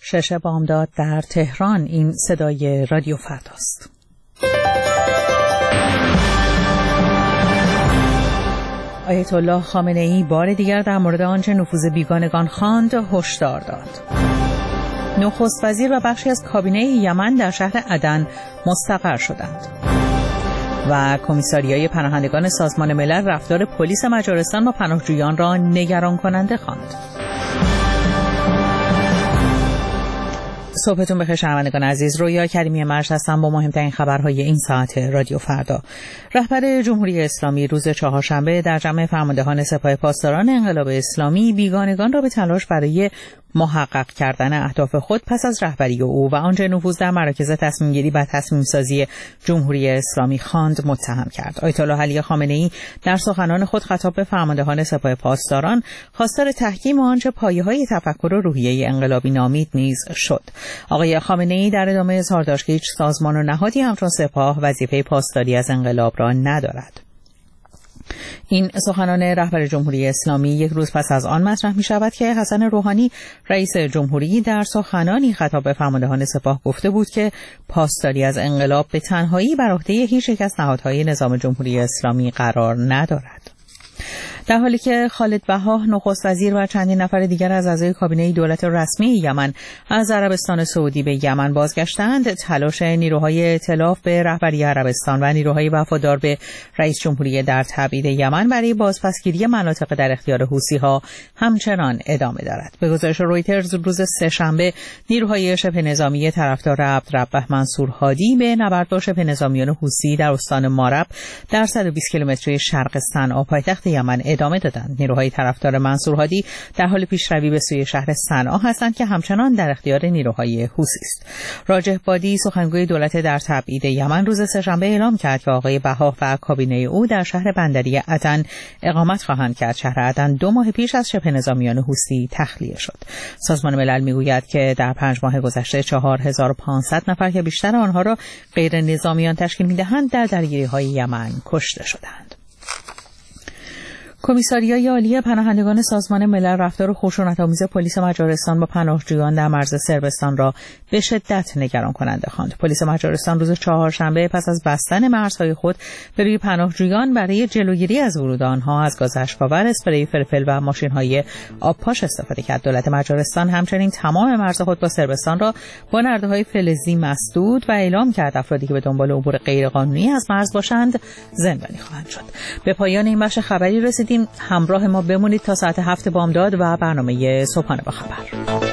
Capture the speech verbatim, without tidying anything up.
شش بامداد در تهران. این صدای رادیو فرداست. آیت الله خامنه ای بار دیگر در مورد آنچه نفوذ بیگانگان خواند هشدار داد. نخست وزیر و بخشی از کابینه یمن در شهر عدن مستقر شدند. و کمیساریای پناهندگان سازمان ملل رفتار پلیس مجارستان با پناهجویان را نگران کننده خواند. صبحتون بخیر شنوندگان عزیز. رویا کریمی مرش هستم با مهمترین خبرهای این ساعت رادیو فردا. رهبر جمهوری اسلامی روز چهارشنبه در جمع فرماندهان سپاه پاسداران انقلاب اسلامی بیگانگان را به تلاش برای محقق کردن اهداف خود پس از رهبری او و آنچه نفوذ در مراکز تصمیم گیری و تصمیم سازی جمهوری اسلامی خواند متهم کرد. آیت الله علی خامنه ای در سخنان خود خطاب به فرماندهان سپاه پاسداران خواستار تحکیم آنچه پایه‌های تفکر و روحیه انقلابی نامید نیز شد. آقای خامنه ای در ادامه اظهار داشت که هیچ سازمان و نهادی همچون سپاه وظیفه پاسداری از انقلاب را ندارد. این سخنان رهبر جمهوری اسلامی یک روز پس از آن مطرح می شود که حسن روحانی رئیس جمهوری در سخنانی خطاب به فرماندهان سپاه گفته بود که پاسداری از انقلاب به تنهایی بر عهده هیچ یک از نهادهای نظام جمهوری اسلامی قرار ندارد. در حالی که خالد بها نخست وزیر و چندین نفر دیگر از اعضای کابینه دولت رسمی یمن از عربستان سعودی به یمن بازگشتند، تلاش نیروهای ائتلاف به رهبری عربستان و نیروهای وفادار به رئیس جمهوری در تبعید یمن برای بازپسگیری مناطق در اختیار حوثی‌ها همچنان ادامه دارد. به گزارش رویترز روز سه‌شنبه نیروهای شبه نظامی طرفدار عبدالرب منصور هادی به نبرد با شبه نظامیان حوثی در استان مارب در صد و بیست کیلومتری شرق صنعا پایتخت یمن ادامه دادند. نیروهای طرفدار منصور هادی در حال پیشروی به سوی شهر صنعا هستند که همچنان در اختیار نیروهای حوثی است. راجح بادی سخنگوی دولت در تبعید یمن روز سه‌شنبه اعلام کرد که آقای بها و کابینه او در شهر بندری عدن اقامت خواهند کرد. شهر عدن دو ماه پیش از شبه نظامیان حوثی تخلیه شد. سازمان ملل میگوید که در پنج ماه گذشته چهار هزار و پانصد نفر که بیشتر آنها را غیر نظامیان تشکیل می‌دهند در درگیری‌های یمن کشته شدند. کمیساریای عالی پناهندگان سازمان ملل رفتار خشونت‌آمیز پلیس مجارستان با پناهجویان در مرز صربستان را به شدت نگران کننده خواند. پلیس مجارستان روز چهارشنبه پس از بستن مرزهای خود به روی پناهجویان برای جلوگیری از ورود آنها از گاز اشک‌آور، اسپری فلفل و ماشین‌های آبپاش استفاده کرد. دولت مجارستان همچنین تمام مرز خود با صربستان را با نرده‌های فلزی مسدود و اعلام کرد افرادی که به دنبال عبور غیرقانونی از مرز باشند زندانی خواهند شد. به پایان این بخش خبری رسیدیم. همراه ما بمونید تا ساعت هفت بامداد و برنامه صبحانه با خبر.